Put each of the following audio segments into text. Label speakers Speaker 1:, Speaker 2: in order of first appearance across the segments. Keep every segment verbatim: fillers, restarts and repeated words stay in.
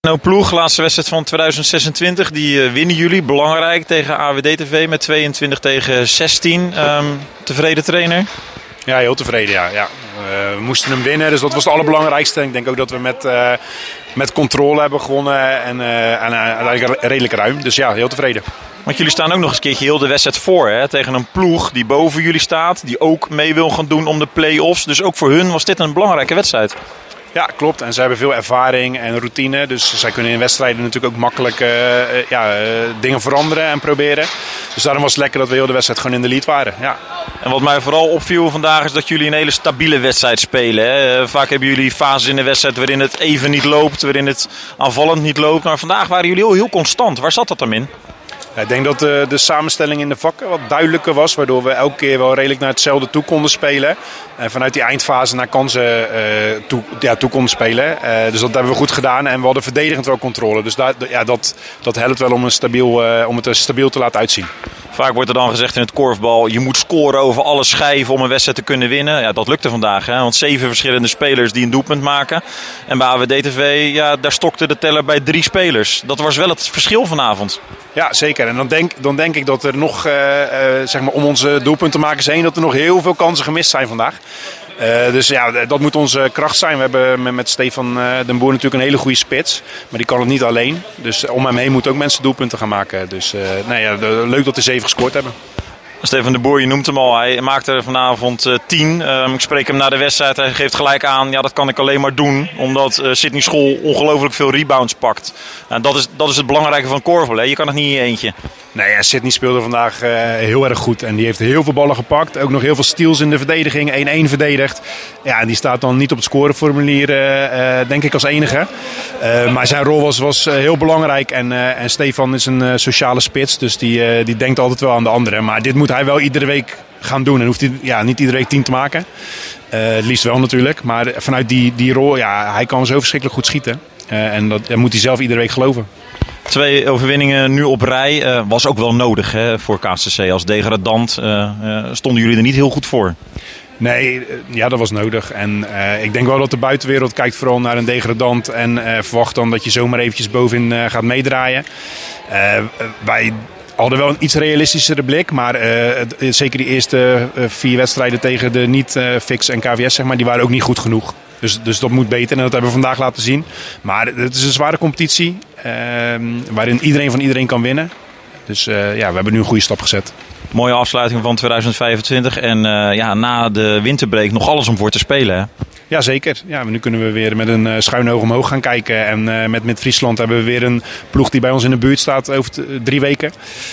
Speaker 1: Nou, ploeg, laatste wedstrijd van tweeduizend zesentwintig. Die uh, winnen jullie, belangrijk, tegen A W D T V met tweeëntwintig tegen zestien. Um, tevreden trainer?
Speaker 2: Ja, heel tevreden, ja. ja. Uh, we moesten hem winnen, dus dat was het allerbelangrijkste. Ik denk ook dat we met, uh, met controle hebben gewonnen en, uh, en uh, redelijk ruim. Dus ja, heel tevreden.
Speaker 1: Want jullie staan ook nog eens een keertje heel de wedstrijd voor, hè? Tegen een ploeg die boven jullie staat, die ook mee wil gaan doen om de play-offs. Dus ook voor hun was dit een belangrijke wedstrijd.
Speaker 2: Ja, klopt. En ze hebben veel ervaring en routine. Dus zij kunnen in wedstrijden natuurlijk ook makkelijk uh, ja, uh, dingen veranderen en proberen. Dus daarom was het lekker dat we heel de wedstrijd gewoon in de lead waren. Ja.
Speaker 1: En wat mij vooral opviel vandaag is dat jullie een hele stabiele wedstrijd spelen. Hè? Vaak hebben jullie fases in de wedstrijd waarin het even niet loopt, waarin het aanvallend niet loopt. Maar vandaag waren jullie heel, heel constant. Waar zat dat dan in?
Speaker 2: Ja, ik denk dat de, de samenstelling in de vakken wat duidelijker was. Waardoor we elke keer wel redelijk naar hetzelfde toe konden spelen. En vanuit die eindfase naar kansen uh, toe, ja, toe konden spelen. Uh, dus dat hebben we goed gedaan. En we hadden verdedigend wel controle. Dus daar, ja, dat, dat helpt wel om, een stabiel, uh, om het er stabiel te laten uitzien.
Speaker 1: Vaak wordt er dan gezegd in het korfbal, je moet scoren over alle schijven om een wedstrijd te kunnen winnen. Ja, dat lukte vandaag, hè? Want zeven verschillende spelers die een doelpunt maken. En bij A W D T V, ja, daar stokte de teller bij drie spelers. Dat was wel het verschil vanavond.
Speaker 2: Ja, zeker. En dan denk, dan denk ik dat er nog, uh, uh, zeg maar om onze doelpuntenmakers heen, dat er nog heel veel kansen gemist zijn vandaag. Uh, dus ja, dat moet onze kracht zijn. We hebben met, met Stefan uh, den Boer natuurlijk een hele goede spits. Maar die kan het niet alleen. Dus om hem heen moeten ook mensen doelpunten gaan maken. Dus uh, nou ja, leuk dat de zeven gescoord hebben.
Speaker 1: Stefan den Boer, je noemt hem al. Hij maakte er vanavond uh, tien. Um, ik spreek hem na de wedstrijd. Hij geeft gelijk aan, ja, dat kan ik alleen maar doen. Omdat uh, Sydney School ongelooflijk veel rebounds pakt. Uh, dat, is, dat is het belangrijke van korfbal. Hè? Je kan het niet in je eentje.
Speaker 2: Nee, ja, Sydney speelde vandaag uh, heel erg goed. En die heeft heel veel ballen gepakt. Ook nog heel veel steals in de verdediging. één-één verdedigd. Ja, en die staat dan niet op het scoreformulier, uh, denk ik, als enige. Uh, maar zijn rol was, was uh, heel belangrijk. En, uh, en Stefan is een uh, sociale spits. Dus die, uh, die denkt altijd wel aan de anderen. Maar dit moet hij wel iedere week gaan doen. En hoeft hij ja, niet iedere week tien te maken. Uh, het liefst wel natuurlijk. Maar vanuit die, die rol, ja, hij kan zo verschrikkelijk goed schieten. Uh, en dat, dat moet hij zelf iedere week geloven.
Speaker 1: Twee overwinningen nu op rij. Uh, was ook wel nodig, hè, voor K C C. Als degradant uh, uh, stonden jullie er niet heel goed voor.
Speaker 2: Nee, ja, dat was nodig. En uh, ik denk wel dat de buitenwereld kijkt vooral naar een degradant. En uh, verwacht dan dat je zomaar eventjes bovenin uh, gaat meedraaien. Uh, wij hadden wel een iets realistischere blik. Maar uh, zeker die eerste uh, vier wedstrijden tegen de niet-Fix uh, en K V S, zeg maar, die waren ook niet goed genoeg. Dus, dus dat moet beter en dat hebben we vandaag laten zien. Maar het is een zware competitie uh, waarin iedereen van iedereen kan winnen. Dus uh, ja, we hebben nu een goede stap gezet.
Speaker 1: Mooie afsluiting van tweeduizend vijfentwintig en uh, ja, na de winterbreak nog alles om voor te spelen, hè?
Speaker 2: Ja, zeker. Ja, nu kunnen we weer met een uh, schuin oog omhoog gaan kijken. En uh, met, met Friesland hebben we weer een ploeg die bij ons in de buurt staat over t- drie weken.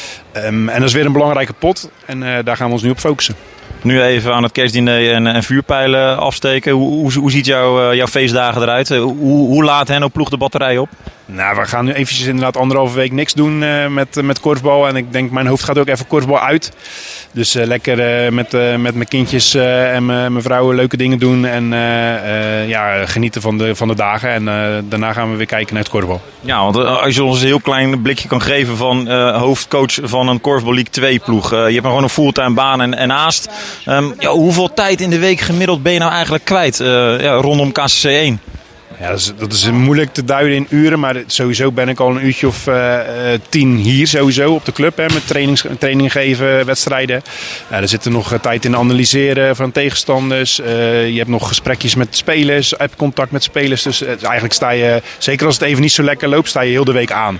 Speaker 2: Um, en dat is weer een belangrijke pot en uh, daar gaan we ons nu op focussen.
Speaker 1: Nu even aan het kerstdiner en, en vuurpijlen afsteken. Hoe, hoe, hoe ziet jouw, uh, jouw feestdagen eruit? Hoe, hoe laat Henno ploeg de batterij op?
Speaker 2: Nou, we gaan nu eventjes inderdaad anderhalve week niks doen uh, met, met korfbal. En ik denk, mijn hoofd gaat ook even korfbal uit. Dus uh, lekker uh, met, uh, met mijn kindjes uh, en mijn vrouw leuke dingen doen. En uh, uh, ja, genieten van de, van de dagen. En uh, daarna gaan we weer kijken naar het korfbal.
Speaker 1: Ja, want uh, als je ons een heel klein blikje kan geven van uh, hoofdcoach van een Korfbal League twee ploeg. Uh, je hebt gewoon een fulltime baan en, en naast. Um, ja, hoeveel tijd in de week gemiddeld ben je nou eigenlijk kwijt uh, ja, rondom K C C één?
Speaker 2: Ja, dat is, dat is moeilijk te duiden in uren, maar sowieso ben ik al een uurtje of uh, tien hier sowieso op de club. Hè, met trainings, training geven, wedstrijden. Uh, er zit er nog tijd in analyseren van tegenstanders. Uh, je hebt nog gesprekjes met spelers, heb contact met spelers. Dus uh, eigenlijk sta je, zeker als het even niet zo lekker loopt, sta je heel de week aan.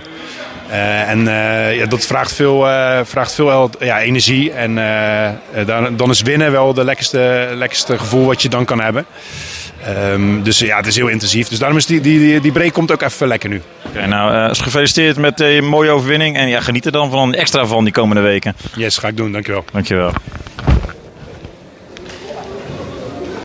Speaker 2: Uh, en uh, ja, dat vraagt veel, uh, vraagt veel ja, energie. En uh, dan, dan is winnen wel de lekkerste, lekkerste gevoel wat je dan kan hebben. Um, dus ja, het is heel intensief. Dus daarom is die, die, die, die break komt ook even lekker nu.
Speaker 1: Okay, nou, uh, gefeliciteerd met de mooie overwinning. En ja, geniet er dan van extra van die komende weken.
Speaker 2: Yes, ga ik doen. Dankjewel.
Speaker 1: Dankjewel.